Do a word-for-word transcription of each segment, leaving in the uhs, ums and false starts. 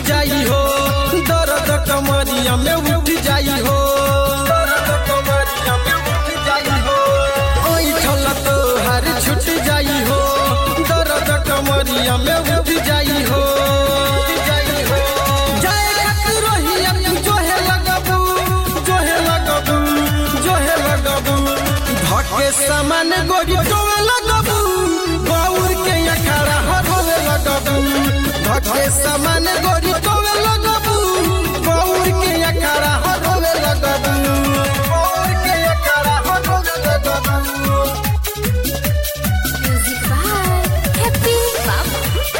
जाई हो, दर्द कमरिया में उठ जाई हो, दर्द कमरिया में उठ जाई हो, ऐठल तो हर छूट जाई हो, दर्द कमरिया में उठ जाई हो, जाए खातिर रोहिया तू जोहे लगबू, जोहे लगबू, जोहे लगबू, धके सामान गोरी टोवे लगबू, गौर के अखाड़ा हरोवे लगबू, धके सामान गोरी टोवे लगबू, गौर के अखाड़ा हरोवे लगबू, गौर के अखाड़ा हरोवे लगबू। Music by Happy Bam.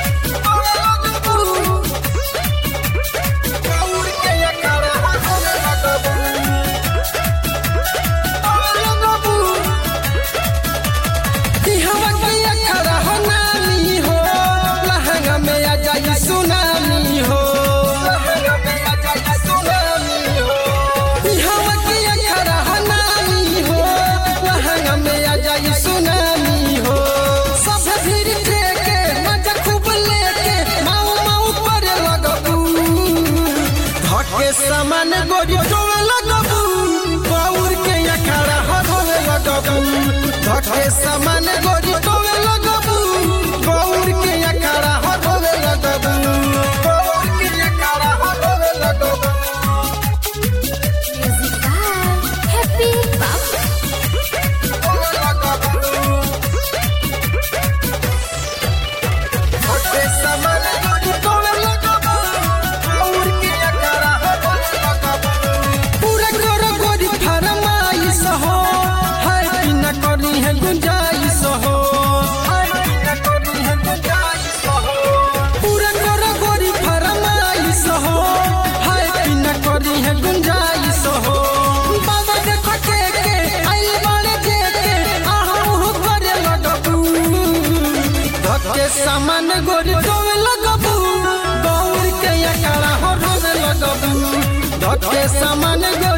सुनामी हो, नामी हो, लहंगा में आ जाई सुनामी हो, सब भीड़ के मजा खूब लेके माऊ माऊ करे लगबू, धके सामान गोरी टोवे लगबू, गौर के अखाड़ा हरोवे लगबू, धके सामान गोरी टोवे लगबू, गौर के अखाड़ा हरोवे लगबू, गौर के अखाड़ा हरोवे लगबू। Music by Happy Bam. सामान गोरी टोवे लगबू, गौर के अखाड़ा हरोवे लगबू, धके सामान